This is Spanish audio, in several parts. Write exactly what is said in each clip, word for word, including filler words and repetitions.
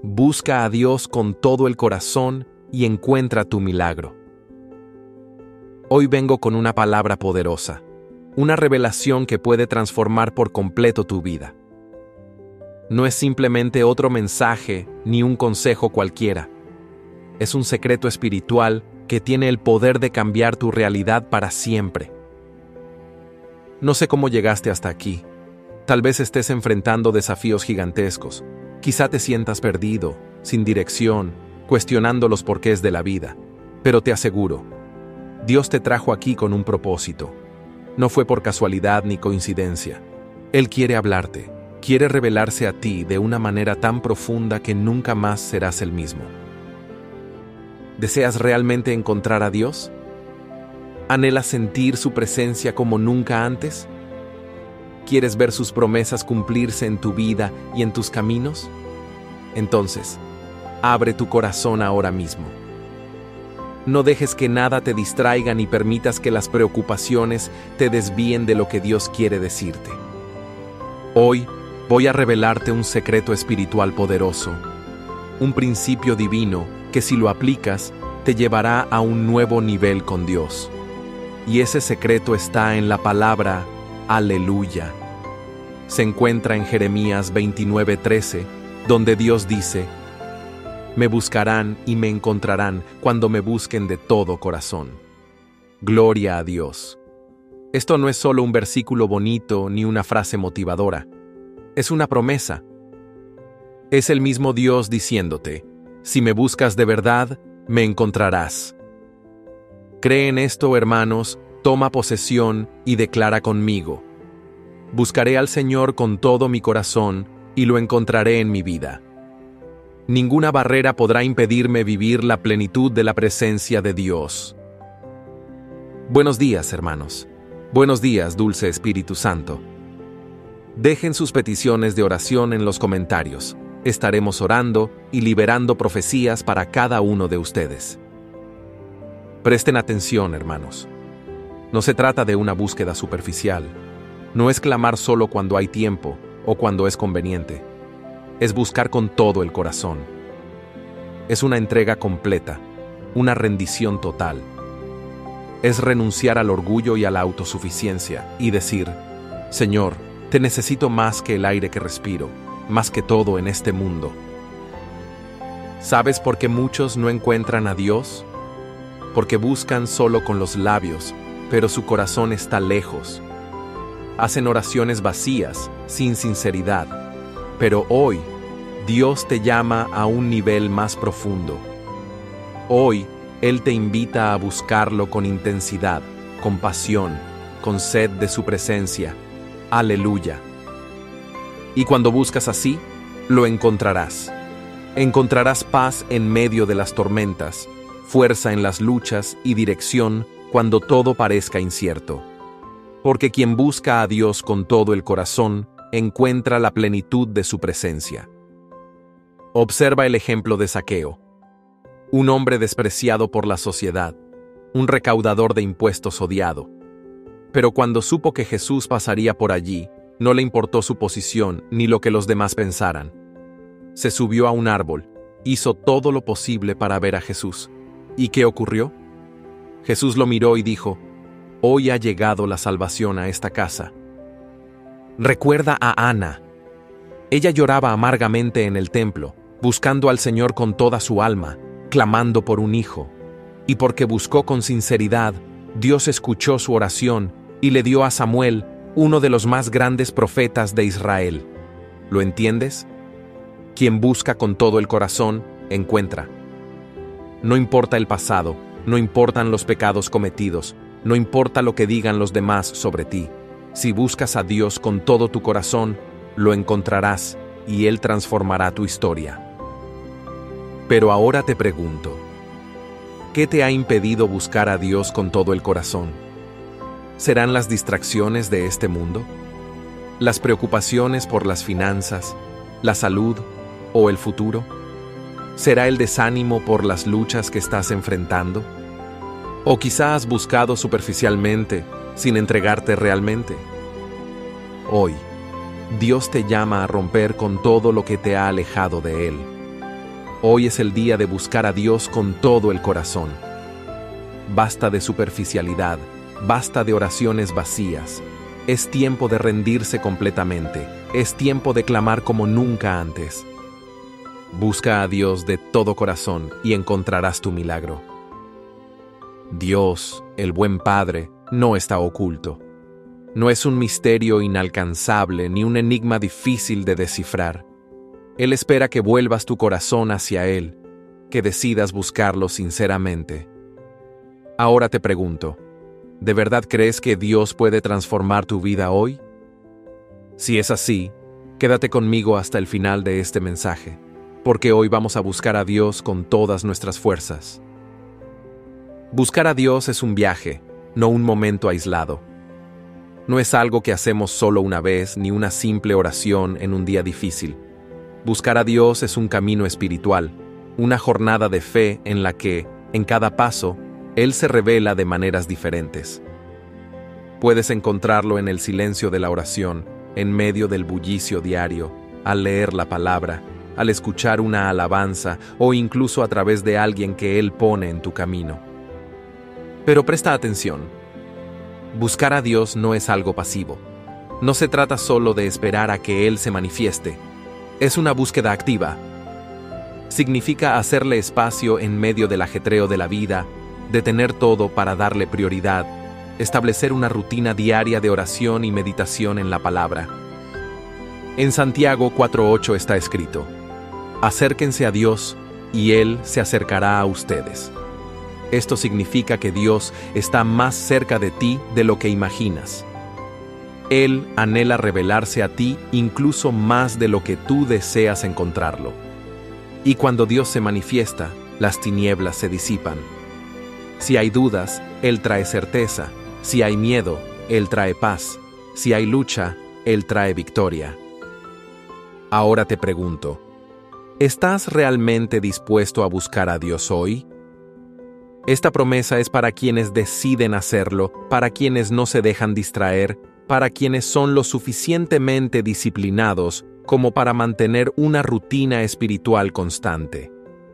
Busca a Dios con todo el corazón y encuentra tu milagro. Hoy vengo con una palabra poderosa, una revelación que puede transformar por completo tu vida. No es simplemente otro mensaje ni un consejo cualquiera. Es un secreto espiritual que tiene el poder de cambiar tu realidad para siempre. No sé cómo llegaste hasta aquí. Tal vez estés enfrentando desafíos gigantescos. Quizá te sientas perdido, sin dirección, cuestionando los porqués de la vida. Pero te aseguro, Dios te trajo aquí con un propósito. No fue por casualidad ni coincidencia. Él quiere hablarte, quiere revelarse a ti de una manera tan profunda que nunca más serás el mismo. ¿Deseas realmente encontrar a Dios? ¿Anhelas sentir su presencia como nunca antes? ¿Quieres ver sus promesas cumplirse en tu vida y en tus caminos? Entonces, abre tu corazón ahora mismo. No dejes que nada te distraiga ni permitas que las preocupaciones te desvíen de lo que Dios quiere decirte. Hoy voy a revelarte un secreto espiritual poderoso, un principio divino que si lo aplicas te llevará a un nuevo nivel con Dios. Y ese secreto está en la palabra Aleluya. Se encuentra en Jeremías veintinueve trece, donde Dios dice: Me buscarán y me encontrarán cuando me busquen de todo corazón. Gloria a Dios. Esto no es solo un versículo bonito ni una frase motivadora. Es una promesa. Es el mismo Dios diciéndote: Si me buscas de verdad, me encontrarás. Cree en esto, hermanos, toma posesión y declara conmigo: Buscaré al Señor con todo mi corazón y lo encontraré en mi vida. Ninguna barrera podrá impedirme vivir la plenitud de la presencia de Dios. Buenos días, hermanos. Buenos días, dulce Espíritu Santo. Dejen sus peticiones de oración en los comentarios. Estaremos orando y liberando profecías para cada uno de ustedes. Presten atención, hermanos. No se trata de una búsqueda superficial. No es clamar solo cuando hay tiempo o cuando es conveniente. Es buscar con todo el corazón. Es una entrega completa, una rendición total. Es renunciar al orgullo y a la autosuficiencia y decir: Señor, te necesito más que el aire que respiro, más que todo en este mundo. ¿Sabes por qué muchos no encuentran a Dios? Porque buscan solo con los labios, pero su corazón está lejos. Hacen oraciones vacías, sin sinceridad. Pero hoy, Dios te llama a un nivel más profundo. Hoy, Él te invita a buscarlo con intensidad, con pasión, con sed de su presencia. Aleluya. Y cuando buscas así, lo encontrarás. Encontrarás paz en medio de las tormentas, fuerza en las luchas y dirección cuando todo parezca incierto. Porque quien busca a Dios con todo el corazón, encuentra la plenitud de su presencia. Observa el ejemplo de Zaqueo, un hombre despreciado por la sociedad, un recaudador de impuestos odiado. Pero cuando supo que Jesús pasaría por allí, no le importó su posición ni lo que los demás pensaran. Se subió a un árbol, hizo todo lo posible para ver a Jesús. ¿Y qué ocurrió? Jesús lo miró y dijo: Hoy ha llegado la salvación a esta casa. Recuerda a Ana. Ella lloraba amargamente en el templo, buscando al Señor con toda su alma, clamando por un hijo. Y porque buscó con sinceridad, Dios escuchó su oración y le dio a Samuel, uno de los más grandes profetas de Israel. ¿Lo entiendes? Quien busca con todo el corazón, encuentra. No importa el pasado, no importan los pecados cometidos, no importa lo que digan los demás sobre ti. Si buscas a Dios con todo tu corazón, lo encontrarás y Él transformará tu historia. Pero ahora te pregunto, ¿qué te ha impedido buscar a Dios con todo el corazón? ¿Serán las distracciones de este mundo? ¿Las preocupaciones por las finanzas, la salud o el futuro? ¿Será el desánimo por las luchas que estás enfrentando? ¿O quizá has buscado superficialmente, sin entregarte realmente? Hoy, Dios te llama a romper con todo lo que te ha alejado de Él. Hoy es el día de buscar a Dios con todo el corazón. Basta de superficialidad, basta de oraciones vacías. Es tiempo de rendirse completamente, es tiempo de clamar como nunca antes. Busca a Dios de todo corazón y encontrarás tu milagro. Dios, el buen Padre, no está oculto. No es un misterio inalcanzable ni un enigma difícil de descifrar. Él espera que vuelvas tu corazón hacia Él, que decidas buscarlo sinceramente. Ahora te pregunto, ¿de verdad crees que Dios puede transformar tu vida hoy? Si es así, quédate conmigo hasta el final de este mensaje, porque hoy vamos a buscar a Dios con todas nuestras fuerzas. Buscar a Dios es un viaje, no un momento aislado. No es algo que hacemos solo una vez ni una simple oración en un día difícil. Buscar a Dios es un camino espiritual, una jornada de fe en la que, en cada paso, Él se revela de maneras diferentes. Puedes encontrarlo en el silencio de la oración, en medio del bullicio diario, al leer la palabra, al escuchar una alabanza o incluso a través de alguien que Él pone en tu camino. Pero presta atención. Buscar a Dios no es algo pasivo. No se trata solo de esperar a que Él se manifieste. Es una búsqueda activa. Significa hacerle espacio en medio del ajetreo de la vida, detener todo para darle prioridad, establecer una rutina diaria de oración y meditación en la palabra. En Santiago cuatro ocho está escrito: acérquense a Dios y Él se acercará a ustedes. Esto significa que Dios está más cerca de ti de lo que imaginas. Él anhela revelarse a ti incluso más de lo que tú deseas encontrarlo. Y cuando Dios se manifiesta, las tinieblas se disipan. Si hay dudas, Él trae certeza. Si hay miedo, Él trae paz. Si hay lucha, Él trae victoria. Ahora te pregunto, ¿estás realmente dispuesto a buscar a Dios hoy? Esta promesa es para quienes deciden hacerlo, para quienes no se dejan distraer, para quienes son lo suficientemente disciplinados como para mantener una rutina espiritual constante.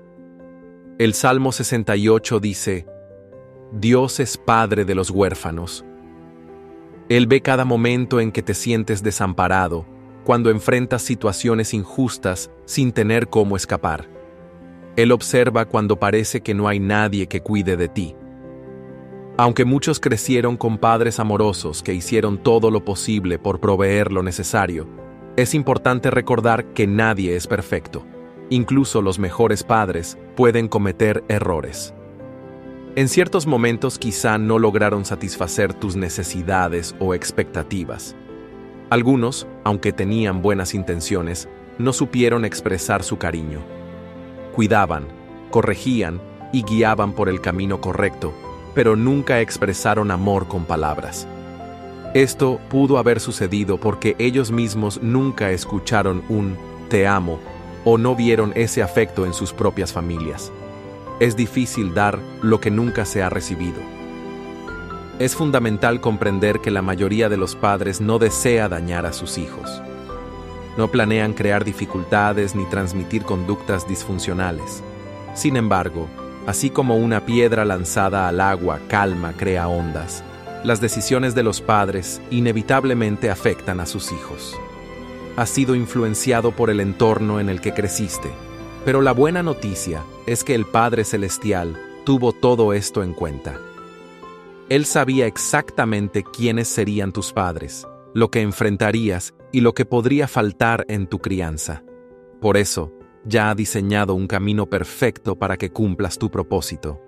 El Salmo sesenta y ocho dice: Dios es Padre de los huérfanos. Él ve cada momento en que te sientes desamparado, cuando enfrentas situaciones injustas sin tener cómo escapar. Él observa cuando parece que no hay nadie que cuide de ti. Aunque muchos crecieron con padres amorosos que hicieron todo lo posible por proveer lo necesario, es importante recordar que nadie es perfecto. Incluso los mejores padres pueden cometer errores. En ciertos momentos quizá no lograron satisfacer tus necesidades o expectativas. Algunos, aunque tenían buenas intenciones, no supieron expresar su cariño. Cuidaban, corregían y guiaban por el camino correcto, pero nunca expresaron amor con palabras. Esto pudo haber sucedido porque ellos mismos nunca escucharon un «te amo» o no vieron ese afecto en sus propias familias. Es difícil dar lo que nunca se ha recibido. Es fundamental comprender que la mayoría de los padres no desea dañar a sus hijos. No planean crear dificultades ni transmitir conductas disfuncionales. Sin embargo, así como una piedra lanzada al agua calma crea ondas, las decisiones de los padres inevitablemente afectan a sus hijos. Has sido influenciado por el entorno en el que creciste, pero la buena noticia es que el Padre Celestial tuvo todo esto en cuenta. Él sabía exactamente quiénes serían tus padres, lo que enfrentarías y lo que podría faltar en tu crianza. Por eso, ya ha diseñado un camino perfecto para que cumplas tu propósito.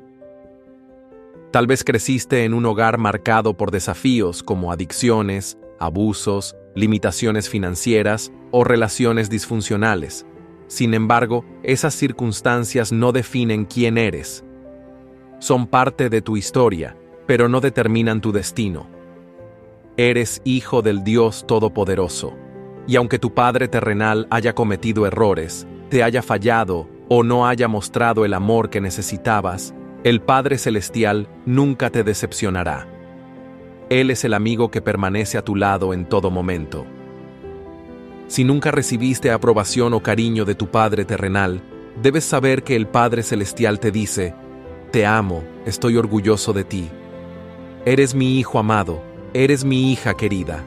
Tal vez creciste en un hogar marcado por desafíos como adicciones, abusos, limitaciones financieras o relaciones disfuncionales. Sin embargo, esas circunstancias no definen quién eres. Son parte de tu historia, pero no determinan tu destino. Eres hijo del Dios Todopoderoso, y aunque tu padre terrenal haya cometido errores, te haya fallado o no haya mostrado el amor que necesitabas, el Padre Celestial nunca te decepcionará. Él es el amigo que permanece a tu lado en todo momento. Si nunca recibiste aprobación o cariño de tu Padre terrenal, debes saber que el Padre Celestial te dice: te amo, estoy orgulloso de ti. Eres mi hijo amado, eres mi hija querida.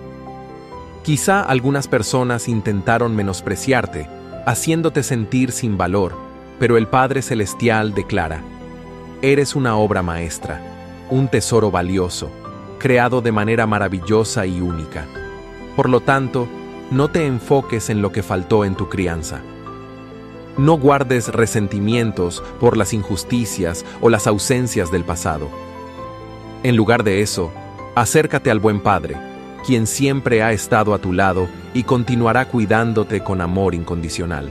Quizá algunas personas intentaron menospreciarte, haciéndote sentir sin valor, pero el Padre Celestial declara: eres una obra maestra, un tesoro valioso, creado de manera maravillosa y única. Por lo tanto, no te enfoques en lo que faltó en tu crianza. No guardes resentimientos por las injusticias o las ausencias del pasado. En lugar de eso, acércate al buen Padre, quien siempre ha estado a tu lado y continuará cuidándote con amor incondicional.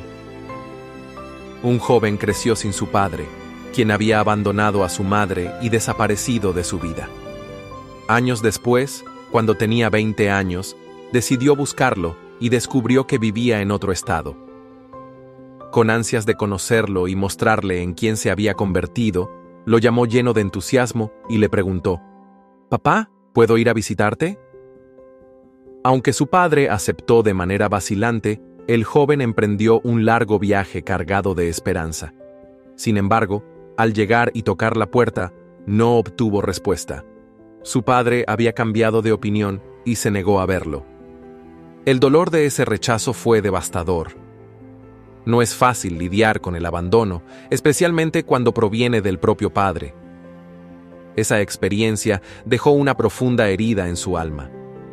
Un joven creció sin su padre, quien había abandonado a su madre y desaparecido de su vida. Años después, cuando tenía veinte años, decidió buscarlo y descubrió que vivía en otro estado. Con ansias de conocerlo y mostrarle en quién se había convertido, lo llamó lleno de entusiasmo y le preguntó: «Papá, ¿puedo ir a visitarte?». Aunque su padre aceptó de manera vacilante, el joven emprendió un largo viaje cargado de esperanza. Sin embargo, al llegar y tocar la puerta, no obtuvo respuesta. Su padre había cambiado de opinión y se negó a verlo. El dolor de ese rechazo fue devastador. No es fácil lidiar con el abandono, especialmente cuando proviene del propio padre. Esa experiencia dejó una profunda herida en su alma.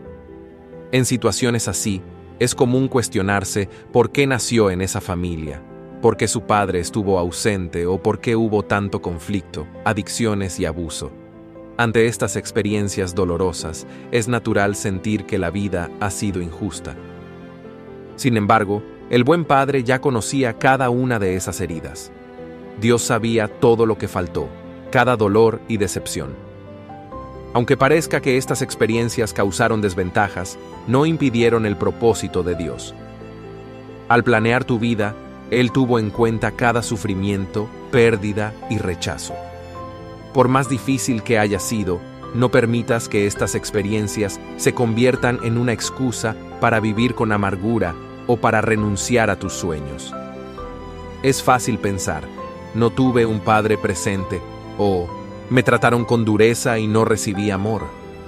En situaciones así, es común cuestionarse por qué nació en esa familia, por qué su padre estuvo ausente o por qué hubo tanto conflicto, adicciones y abuso. Ante estas experiencias dolorosas, es natural sentir que la vida ha sido injusta. Sin embargo, el buen padre ya conocía cada una de esas heridas. Dios sabía todo lo que faltó, cada dolor y decepción. Aunque parezca que estas experiencias causaron desventajas, no impidieron el propósito de Dios. Al planear tu vida, Él tuvo en cuenta cada sufrimiento, pérdida y rechazo. Por más difícil que haya sido, no permitas que estas experiencias se conviertan en una excusa para vivir con amargura o para renunciar a tus sueños. Es fácil pensar: no tuve un padre presente, o me trataron con dureza y no recibí amor.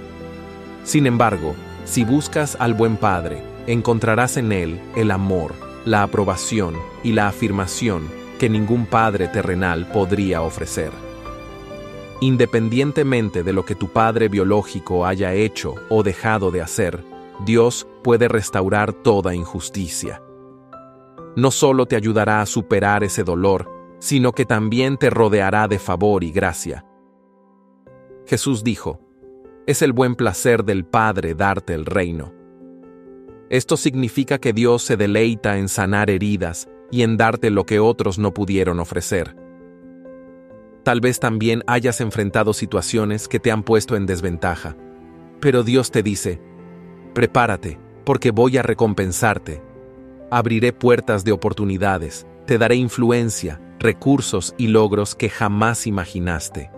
Sin embargo, si buscas al buen Padre, encontrarás en Él el amor, la aprobación y la afirmación que ningún padre terrenal podría ofrecer. Independientemente de lo que tu padre biológico haya hecho o dejado de hacer, Dios puede restaurar toda injusticia. No solo te ayudará a superar ese dolor, sino que también te rodeará de favor y gracia. Jesús dijo: «Es el buen placer del Padre darte el reino». Esto significa que Dios se deleita en sanar heridas y en darte lo que otros no pudieron ofrecer. Tal vez también hayas enfrentado situaciones que te han puesto en desventaja, pero Dios te dice: «Prepárate, porque voy a recompensarte. Abriré puertas de oportunidades, te daré influencia, recursos y logros que jamás imaginaste».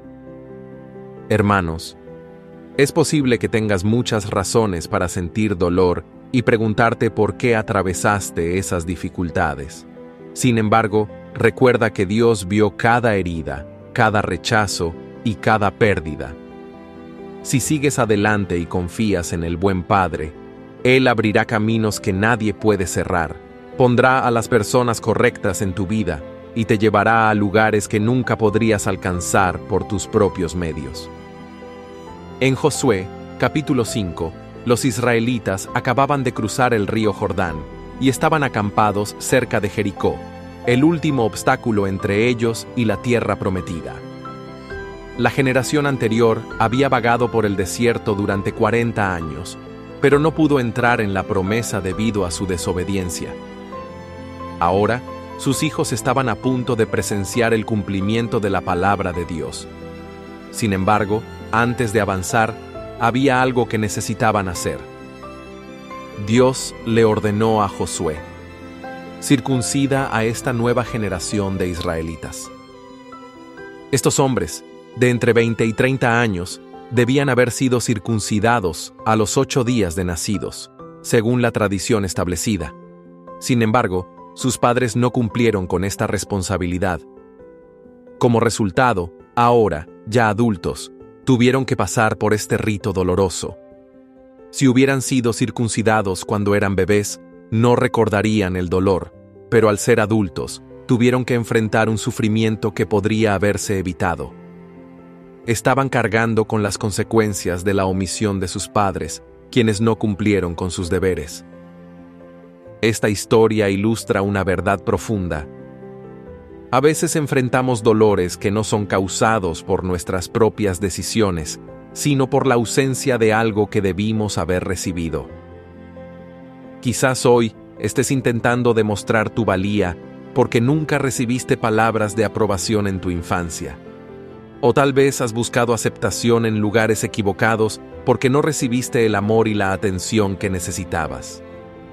Hermanos, es posible que tengas muchas razones para sentir dolor y preguntarte por qué atravesaste esas dificultades. Sin embargo, recuerda que Dios vio cada herida, cada rechazo y cada pérdida. Si sigues adelante y confías en el buen Padre, Él abrirá caminos que nadie puede cerrar, pondrá a las personas correctas en tu vida y te llevará a lugares que nunca podrías alcanzar por tus propios medios. En Josué, capítulo cinco, los israelitas acababan de cruzar el río Jordán y estaban acampados cerca de Jericó, el último obstáculo entre ellos y la tierra prometida. La generación anterior había vagado por el desierto durante cuarenta años, pero no pudo entrar en la promesa debido a su desobediencia. Ahora, sus hijos estaban a punto de presenciar el cumplimiento de la palabra de Dios. Sin embargo, antes de avanzar, había algo que necesitaban hacer. Dios le ordenó a Josué: circuncida a esta nueva generación de israelitas. Estos hombres, de entre veinte y treinta años, debían haber sido circuncidados a los ocho días de nacidos, según la tradición establecida. Sin embargo, sus padres no cumplieron con esta responsabilidad. Como resultado, ahora, ya adultos, tuvieron que pasar por este rito doloroso. Si hubieran sido circuncidados cuando eran bebés, no recordarían el dolor, pero al ser adultos, tuvieron que enfrentar un sufrimiento que podría haberse evitado. Estaban cargando con las consecuencias de la omisión de sus padres, quienes no cumplieron con sus deberes. Esta historia ilustra una verdad profunda. A veces enfrentamos dolores que no son causados por nuestras propias decisiones, sino por la ausencia de algo que debimos haber recibido. Quizás hoy estés intentando demostrar tu valía porque nunca recibiste palabras de aprobación en tu infancia. O tal vez has buscado aceptación en lugares equivocados porque no recibiste el amor y la atención que necesitabas.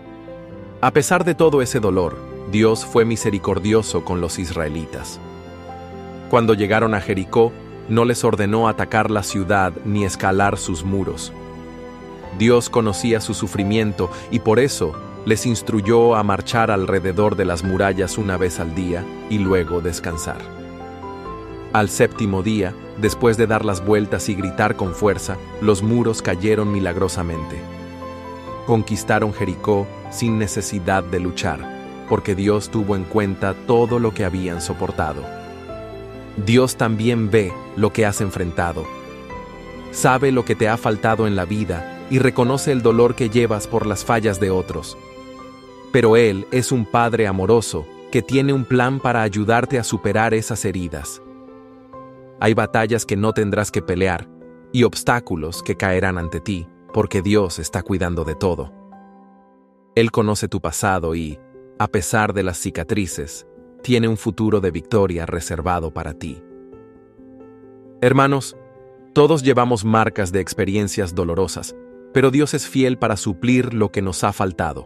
A pesar de todo ese dolor, Dios fue misericordioso con los israelitas. Cuando llegaron a Jericó, no les ordenó atacar la ciudad ni escalar sus muros. Dios conocía su sufrimiento y por eso les instruyó a marchar alrededor de las murallas una vez al día y luego descansar. Al séptimo día, después de dar las vueltas y gritar con fuerza, los muros cayeron milagrosamente. Conquistaron Jericó sin necesidad de luchar, porque Dios tuvo en cuenta todo lo que habían soportado. Dios también ve lo que has enfrentado. Sabe lo que te ha faltado en la vida y reconoce el dolor que llevas por las fallas de otros. Pero Él es un Padre amoroso que tiene un plan para ayudarte a superar esas heridas. Hay batallas que no tendrás que pelear y obstáculos que caerán ante ti, porque Dios está cuidando de todo. Él conoce tu pasado y, a pesar de las cicatrices, tiene un futuro de victoria reservado para ti. Hermanos, todos llevamos marcas de experiencias dolorosas, pero Dios es fiel para suplir lo que nos ha faltado.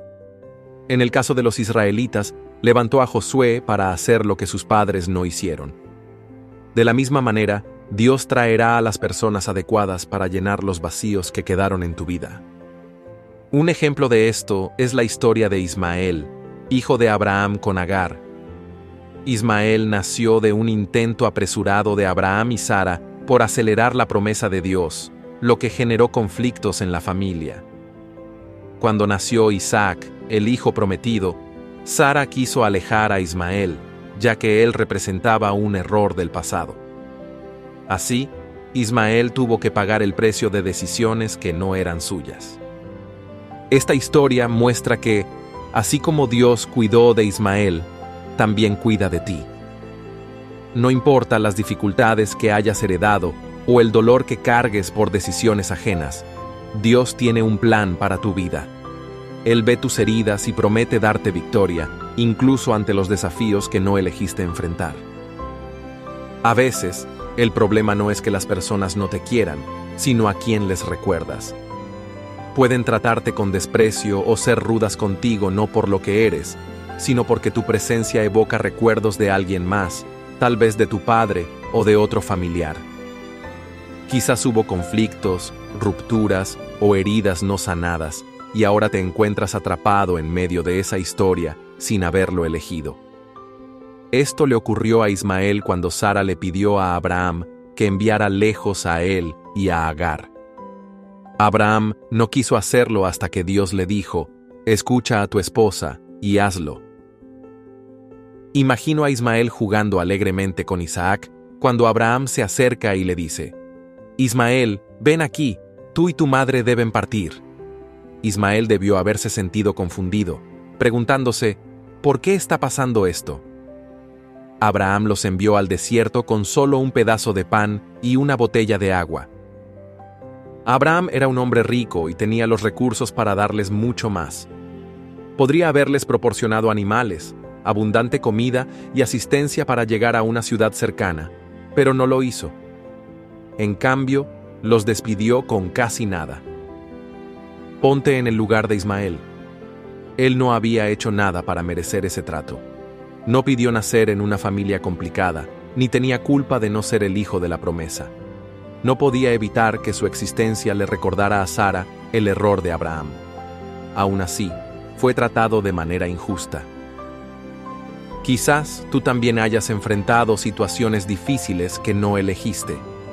En el caso de los israelitas, levantó a Josué para hacer lo que sus padres no hicieron. De la misma manera, Dios traerá a las personas adecuadas para llenar los vacíos que quedaron en tu vida. Un ejemplo de esto es la historia de Ismael, hijo de Abraham con Agar. Ismael nació de un intento apresurado de Abraham y Sara por acelerar la promesa de Dios, lo que generó conflictos en la familia. Cuando nació Isaac, el hijo prometido, Sara quiso alejar a Ismael, ya que él representaba un error del pasado. Así, Ismael tuvo que pagar el precio de decisiones que no eran suyas. Esta historia muestra que, así como Dios cuidó de Ismael, también cuida de ti. No importa las dificultades que hayas heredado o el dolor que cargues por decisiones ajenas, Dios tiene un plan para tu vida. Él ve tus heridas y promete darte victoria, incluso ante los desafíos que no elegiste enfrentar. A veces, el problema no es que las personas no te quieran, sino a quién les recuerdas. Pueden tratarte con desprecio o ser rudas contigo no por lo que eres, sino porque tu presencia evoca recuerdos de alguien más, tal vez de tu padre o de otro familiar. Quizás hubo conflictos, rupturas o heridas no sanadas, y ahora te encuentras atrapado en medio de esa historia sin haberlo elegido. Esto le ocurrió a Ismael cuando Sara le pidió a Abraham que enviara lejos a él y a Agar. Abraham no quiso hacerlo hasta que Dios le dijo: escucha a tu esposa y hazlo. Imagino a Ismael jugando alegremente con Isaac cuando Abraham se acerca y le dice: Ismael, ven aquí, tú y tu madre deben partir. Ismael debió haberse sentido confundido, preguntándose: ¿por qué está pasando esto? Abraham los envió al desierto con solo un pedazo de pan y una botella de agua. Abraham era un hombre rico y tenía los recursos para darles mucho más. Podría haberles proporcionado animales, abundante comida y asistencia para llegar a una ciudad cercana, pero no lo hizo. En cambio, los despidió con casi nada. Ponte en el lugar de Ismael. Él no había hecho nada para merecer ese trato. No pidió nacer en una familia complicada, ni tenía culpa de no ser el hijo de la promesa. No podía evitar que su existencia le recordara a Sara el error de Abraham. Aún así, fue tratado de manera injusta. Quizás tú también hayas enfrentado situaciones difíciles que no elegiste.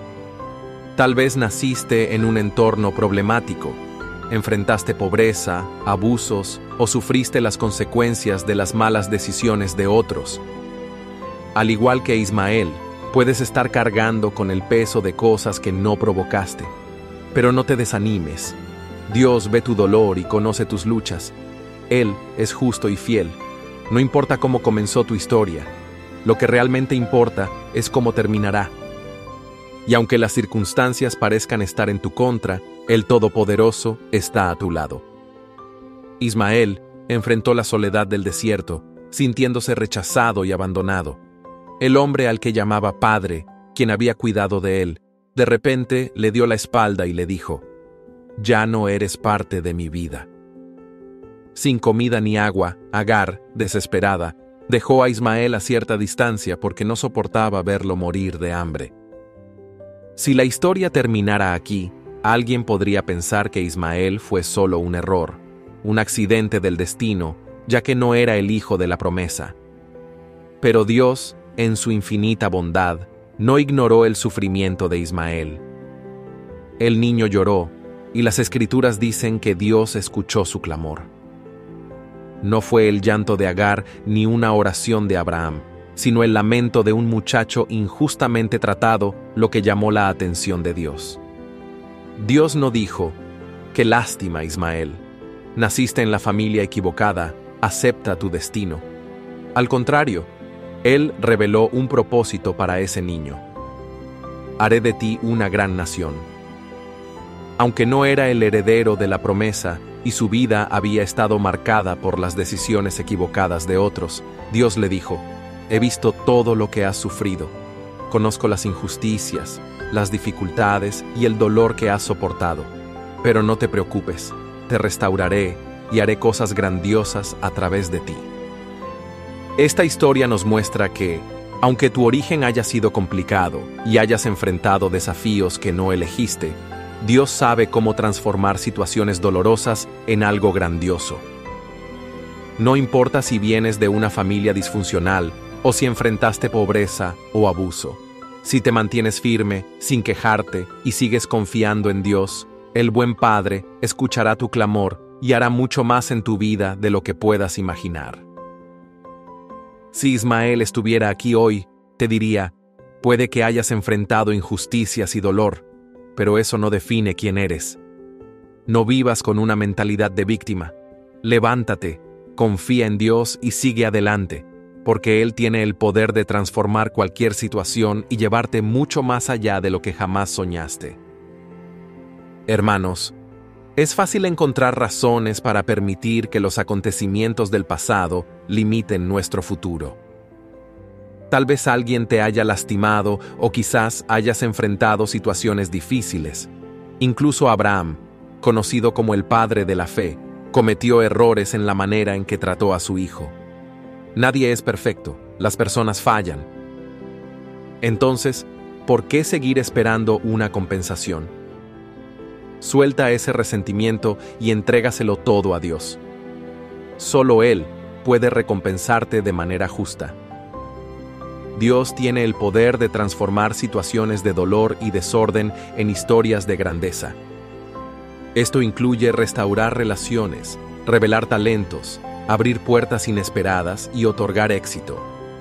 Tal vez naciste en un entorno problemático, enfrentaste pobreza, abusos o sufriste las consecuencias de las malas decisiones de otros. Al igual que Ismael, puedes estar cargando con el peso de cosas que no provocaste. Pero no te desanimes. Dios ve tu dolor y conoce tus luchas. Él es justo y fiel. No importa cómo comenzó tu historia, lo que realmente importa es cómo terminará. Y aunque las circunstancias parezcan estar en tu contra, el Todopoderoso está a tu lado. Ismael enfrentó la soledad del desierto, sintiéndose rechazado y abandonado. El hombre al que llamaba padre, quien había cuidado de él, de repente le dio la espalda y le dijo: «Ya no eres parte de mi vida». Sin comida ni agua, Agar, desesperada, dejó a Ismael a cierta distancia porque no soportaba verlo morir de hambre. Si la historia terminara aquí, alguien podría pensar que Ismael fue solo un error, un accidente del destino, ya que no era el hijo de la promesa. Pero Dios, en su infinita bondad, no ignoró el sufrimiento de Ismael. El niño lloró, y las Escrituras dicen que Dios escuchó su clamor. No fue el llanto de Agar ni una oración de Abraham, sino el lamento de un muchacho injustamente tratado lo que llamó la atención de Dios. Dios no dijo: «Qué lástima, Ismael. Naciste en la familia equivocada, acepta tu destino». Al contrario, Él reveló un propósito para ese niño: «Haré de ti una gran nación». Aunque no era el heredero de la promesa y su vida había estado marcada por las decisiones equivocadas de otros, Dios le dijo: «He visto todo lo que has sufrido. Conozco las injusticias, las dificultades y el dolor que has soportado. Pero no te preocupes, te restauraré y haré cosas grandiosas a través de ti». Esta historia nos muestra que, aunque tu origen haya sido complicado y hayas enfrentado desafíos que no elegiste, Dios sabe cómo transformar situaciones dolorosas en algo grandioso. No importa si vienes de una familia disfuncional o si enfrentaste pobreza o abuso. Si te mantienes firme, sin quejarte y sigues confiando en Dios, el buen Padre escuchará tu clamor y hará mucho más en tu vida de lo que puedas imaginar. Si Ismael estuviera aquí hoy, te diría: puede que hayas enfrentado injusticias y dolor, pero eso no define quién eres. No vivas con una mentalidad de víctima. Levántate, confía en Dios y sigue adelante, porque Él tiene el poder de transformar cualquier situación y llevarte mucho más allá de lo que jamás soñaste. Hermanos, es fácil encontrar razones para permitir que los acontecimientos del pasado limiten nuestro futuro. Tal vez alguien te haya lastimado o quizás hayas enfrentado situaciones difíciles. Incluso Abraham, conocido como el padre de la fe, cometió errores en la manera en que trató a su hijo. Nadie es perfecto, las personas fallan. Entonces, ¿por qué seguir esperando una compensación? Suelta ese resentimiento y entrégaselo todo a Dios. Solo Él puede recompensarte de manera justa. Dios tiene el poder de transformar situaciones de dolor y desorden en historias de grandeza. Esto incluye restaurar relaciones, revelar talentos, abrir puertas inesperadas y otorgar éxito.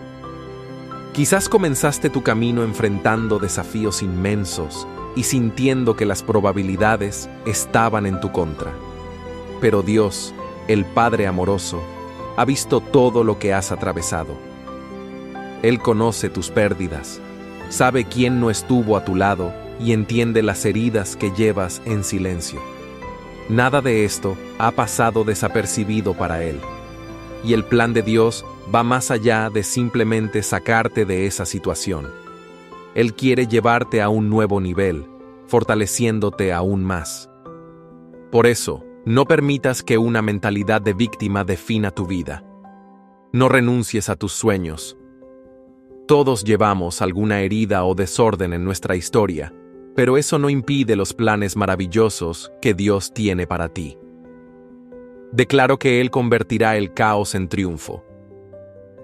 Quizás comenzaste tu camino enfrentando desafíos inmensos y sintiendo que las probabilidades estaban en tu contra. Pero Dios, el Padre amoroso, ha visto todo lo que has atravesado. Él conoce tus pérdidas, sabe quién no estuvo a tu lado y entiende las heridas que llevas en silencio. Nada de esto ha pasado desapercibido para Él. Y el plan de Dios va más allá de simplemente sacarte de esa situación. Él quiere llevarte a un nuevo nivel, fortaleciéndote aún más. Por eso, no permitas que una mentalidad de víctima defina tu vida. No renuncies a tus sueños. Todos llevamos alguna herida o desorden en nuestra historia, pero eso no impide los planes maravillosos que Dios tiene para ti. Declaro que Él convertirá el caos en triunfo.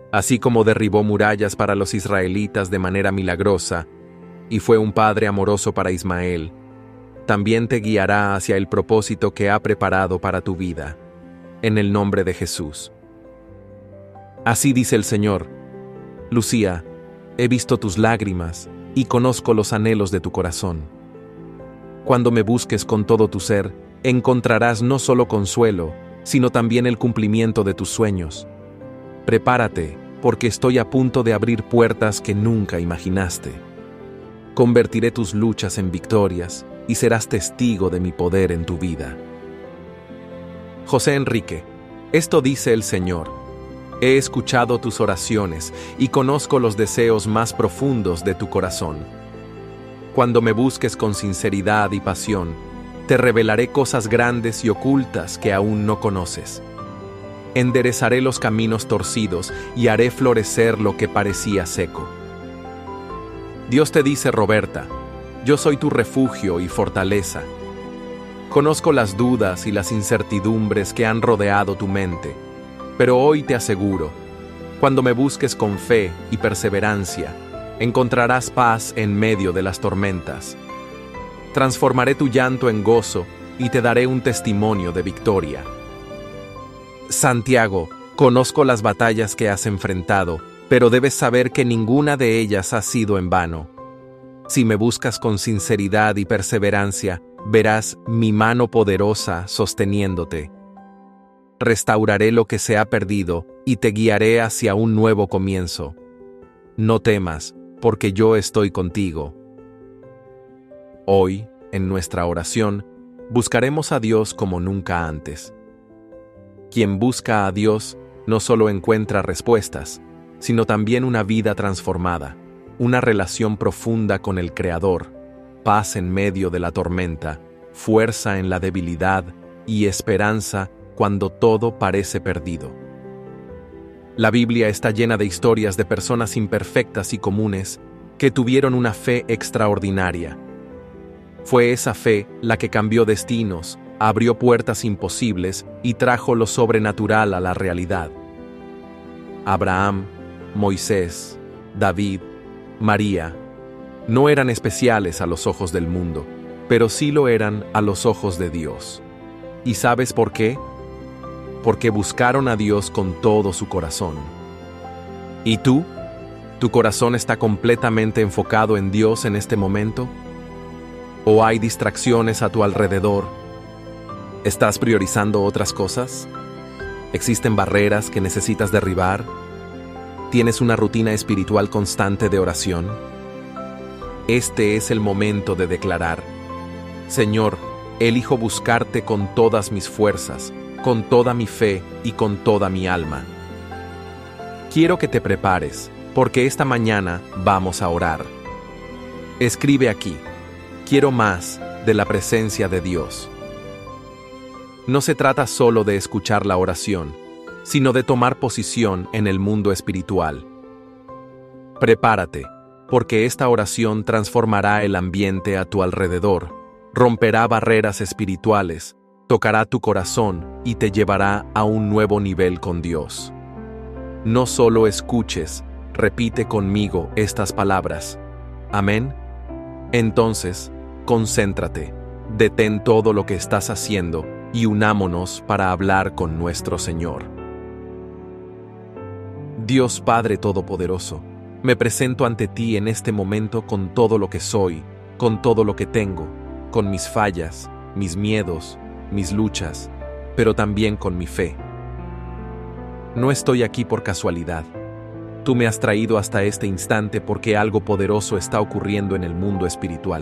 Así como derribó murallas para los israelitas de manera milagrosa, y fue un padre amoroso para Ismael, también te guiará hacia el propósito que ha preparado para tu vida, en el nombre de Jesús. Así dice el Señor: Lucía, he visto tus lágrimas y conozco los anhelos de tu corazón. Cuando me busques con todo tu ser, encontrarás no solo consuelo, sino también el cumplimiento de tus sueños. Prepárate, porque estoy a punto de abrir puertas que nunca imaginaste. Convertiré tus luchas en victorias y serás testigo de mi poder en tu vida. José Enrique, esto dice el Señor: he escuchado tus oraciones y conozco los deseos más profundos de tu corazón. Cuando me busques con sinceridad y pasión, te revelaré cosas grandes y ocultas que aún no conoces. Enderezaré los caminos torcidos y haré florecer lo que parecía seco. Dios te dice, Roberta: yo soy tu refugio y fortaleza. Conozco las dudas y las incertidumbres que han rodeado tu mente, pero hoy te aseguro, cuando me busques con fe y perseverancia, encontrarás paz en medio de las tormentas. Transformaré tu llanto en gozo y te daré un testimonio de victoria. Santiago, conozco las batallas que has enfrentado, pero debes saber que ninguna de ellas ha sido en vano. Si me buscas con sinceridad y perseverancia, verás mi mano poderosa sosteniéndote. Restauraré lo que se ha perdido y te guiaré hacia un nuevo comienzo. No temas, porque yo estoy contigo. Hoy, en nuestra oración, buscaremos a Dios como nunca antes. Quien busca a Dios no solo encuentra respuestas, sino también una vida transformada, una relación profunda con el Creador, paz en medio de la tormenta, fuerza en la debilidad y esperanza cuando todo parece perdido. La Biblia está llena de historias de personas imperfectas y comunes que tuvieron una fe extraordinaria. Fue esa fe la que cambió destinos, abrió puertas imposibles y trajo lo sobrenatural a la realidad. Abraham, Moisés, David, María, no eran especiales a los ojos del mundo, pero sí lo eran a los ojos de Dios. ¿Y sabes por qué? Porque buscaron a Dios con todo su corazón. ¿Y tú? ¿Tu corazón está completamente enfocado en Dios en este momento? ¿O hay distracciones a tu alrededor? ¿Estás priorizando otras cosas? ¿Existen barreras que necesitas derribar? ¿Tienes una rutina espiritual constante de oración? Este es el momento de declarar: Señor, elijo buscarte con todas mis fuerzas, con toda mi fe y con toda mi alma. Quiero que te prepares, porque esta mañana vamos a orar. Escribe aquí: quiero más de la presencia de Dios. No se trata solo de escuchar la oración, sino de tomar posición en el mundo espiritual. Prepárate, porque esta oración transformará el ambiente a tu alrededor, romperá barreras espirituales, tocará tu corazón y te llevará a un nuevo nivel con Dios. No solo escuches, repite conmigo estas palabras. Amén. Entonces, concéntrate, detén todo lo que estás haciendo y unámonos para hablar con nuestro Señor. Dios Padre Todopoderoso, me presento ante ti en este momento con todo lo que soy, con todo lo que tengo, con mis fallas, mis miedos, mis luchas, pero también con mi fe. No estoy aquí por casualidad. Tú me has traído hasta este instante porque algo poderoso está ocurriendo en el mundo espiritual.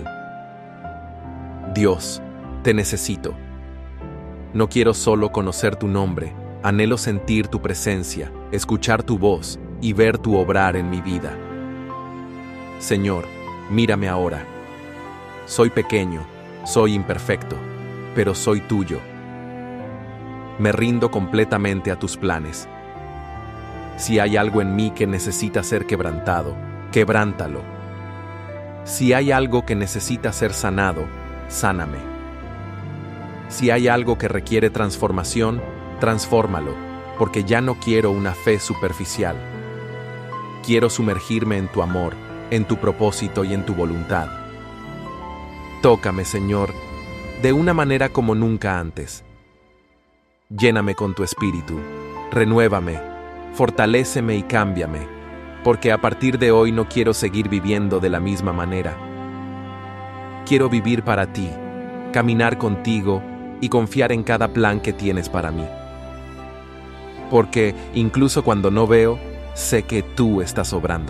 Dios, te necesito. No quiero solo conocer tu nombre, anhelo sentir tu presencia, escuchar tu voz y ver tu obrar en mi vida. Señor, mírame ahora. Soy pequeño, soy imperfecto, pero soy tuyo. Me rindo completamente a tus planes. Si hay algo en mí que necesita ser quebrantado, quebrántalo. Si hay algo que necesita ser sanado, sáname. Si hay algo que requiere transformación, transfórmalo, porque ya no quiero una fe superficial, Quiero sumergirme en tu amor, en tu propósito y en tu voluntad. Tócame, Señor, de una manera como nunca antes. Lléname con tu espíritu, renuévame, fortaléceme y cámbiame, porque a partir de hoy no quiero seguir viviendo de la misma manera. Quiero vivir para ti, caminar contigo y confiar en cada plan que tienes para mí. Porque incluso cuando no veo, sé que tú estás obrando.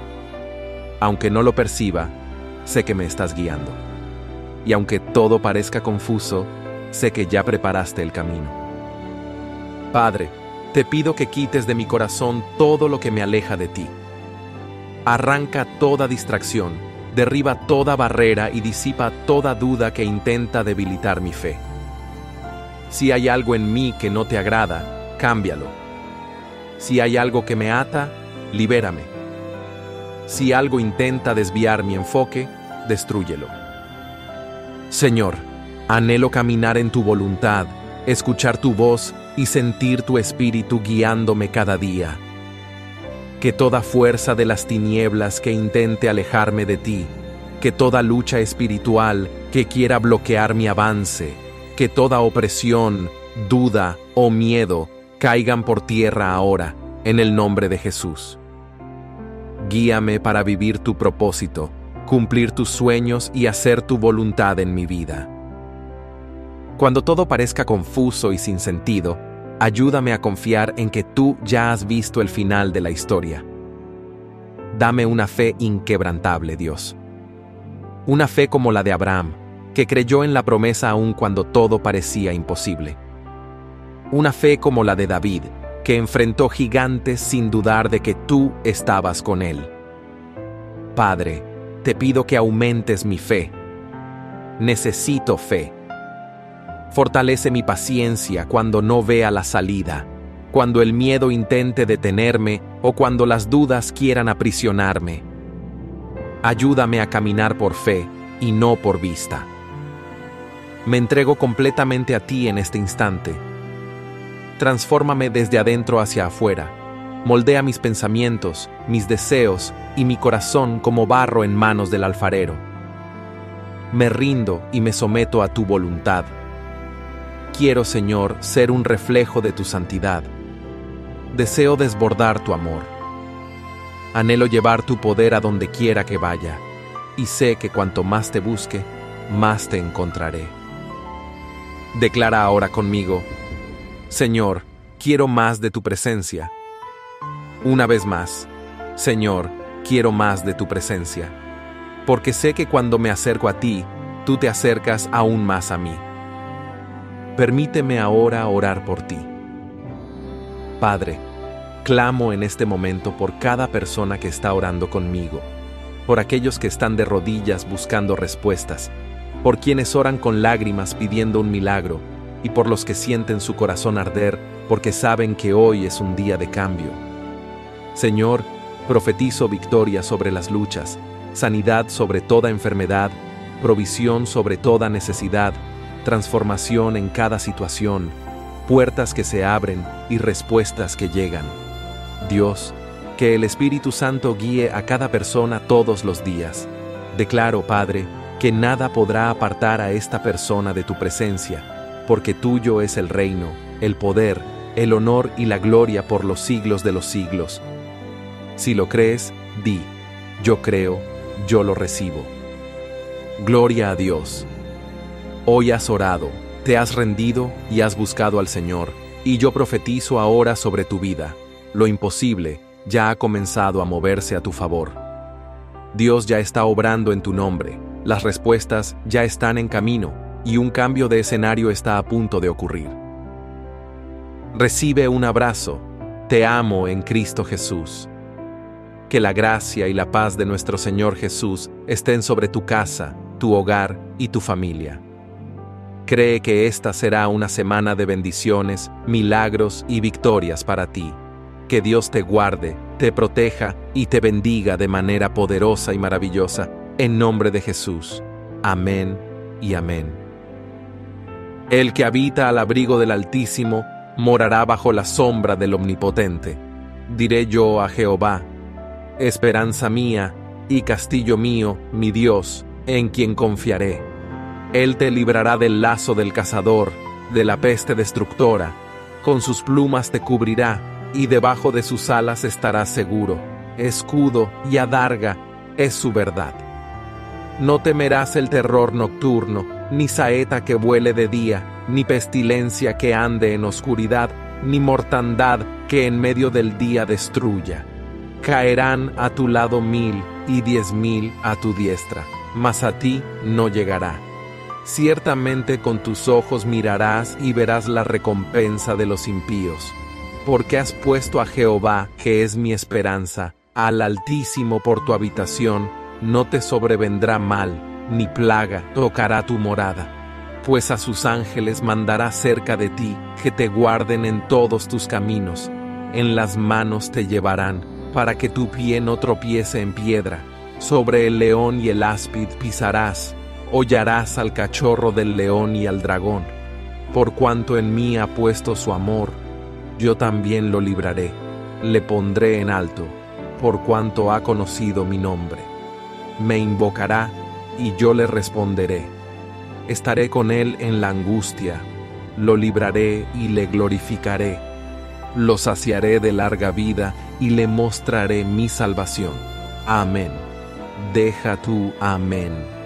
Aunque no lo perciba, sé que me estás guiando. Y aunque todo parezca confuso, sé que ya preparaste el camino. Padre, te pido que quites de mi corazón todo lo que me aleja de ti. Arranca toda distracción, derriba toda barrera y disipa toda duda que intenta debilitar mi fe. Si hay algo en mí que no te agrada, cámbialo. Si hay algo que me ata, libérame. Si algo intenta desviar mi enfoque, destrúyelo. Señor, anhelo caminar en tu voluntad, escuchar tu voz y sentir tu espíritu guiándome cada día. Que toda fuerza de las tinieblas que intente alejarme de ti, que toda lucha espiritual que quiera bloquear mi avance, que toda opresión, duda o miedo caigan por tierra ahora, en el nombre de Jesús. Guíame para vivir tu propósito, cumplir tus sueños y hacer tu voluntad en mi vida. Cuando todo parezca confuso y sin sentido, ayúdame a confiar en que tú ya has visto el final de la historia. Dame una fe inquebrantable, Dios. Una fe como la de Abraham, que creyó en la promesa aun cuando todo parecía imposible. Una fe como la de David, que enfrentó gigantes sin dudar de que tú estabas con él. Padre, te pido que aumentes mi fe. Necesito fe. Fortalece mi paciencia cuando no vea la salida, cuando el miedo intente detenerme o cuando las dudas quieran aprisionarme. Ayúdame a caminar por fe y no por vista. Me entrego completamente a ti en este instante. Transfórmame desde adentro hacia afuera. Moldea mis pensamientos, mis deseos y mi corazón como barro en manos del alfarero. Me rindo y me someto a tu voluntad. Quiero, Señor, ser un reflejo de tu santidad. Deseo desbordar tu amor. Anhelo llevar tu poder a donde quiera que vaya, y sé que cuanto más te busque, más te encontraré. Declara ahora conmigo: Señor, quiero más de tu presencia. Una vez más, Señor, quiero más de tu presencia, porque sé que cuando me acerco a ti, tú te acercas aún más a mí. Permíteme ahora orar por ti. Padre, clamo en este momento por cada persona que está orando conmigo, por aquellos que están de rodillas buscando respuestas, por quienes oran con lágrimas pidiendo un milagro, y por los que sienten su corazón arder porque saben que hoy es un día de cambio. Señor, profetizo victoria sobre las luchas, sanidad sobre toda enfermedad, provisión sobre toda necesidad, transformación en cada situación, puertas que se abren y respuestas que llegan. Dios, que el Espíritu Santo guíe a cada persona todos los días. Declaro, Padre, que nada podrá apartar a esta persona de tu presencia, porque tuyo es el reino, el poder, el honor y la gloria por los siglos de los siglos. Si lo crees, di: yo creo, yo lo recibo. Gloria a Dios. Hoy has orado, te has rendido y has buscado al Señor, y yo profetizo ahora sobre tu vida. Lo imposible ya ha comenzado a moverse a tu favor. Dios ya está obrando en tu nombre, las respuestas ya están en camino, y un cambio de escenario está a punto de ocurrir. Recibe un abrazo. Te amo en Cristo Jesús. Que la gracia y la paz de nuestro Señor Jesús estén sobre tu casa, tu hogar y tu familia. Cree que esta será una semana de bendiciones, milagros y victorias para ti. Que Dios te guarde, te proteja y te bendiga de manera poderosa y maravillosa, en nombre de Jesús. Amén y amén. El que habita al abrigo del Altísimo morará bajo la sombra del Omnipotente. Diré yo a Jehová: esperanza mía y castillo mío, mi Dios, en quien confiaré. Él te librará del lazo del cazador, de la peste destructora. Con sus plumas te cubrirá, y debajo de sus alas estarás seguro. Escudo y adarga es su verdad. No temerás el terror nocturno, ni saeta que vuele de día, ni pestilencia que ande en oscuridad, ni mortandad que en medio del día destruya. Caerán a tu lado mil y diez mil a tu diestra, mas a ti no llegará. Ciertamente con tus ojos mirarás y verás la recompensa de los impíos. Porque has puesto a Jehová, que es mi esperanza, al Altísimo por tu habitación, no te sobrevendrá mal, ni plaga tocará tu morada. Pues a sus ángeles mandará cerca de ti, que te guarden en todos tus caminos. En las manos te llevarán, para que tu pie no tropiece en piedra. Sobre el león y el áspid pisarás, hollarás al cachorro del león y al dragón. Por cuanto en mí ha puesto su amor, yo también lo libraré, le pondré en alto, por cuanto ha conocido mi nombre. Me invocará, y yo le responderé. Estaré con él en la angustia, lo libraré y le glorificaré. Lo saciaré de larga vida y le mostraré mi salvación. Amén. Deja tú, amén.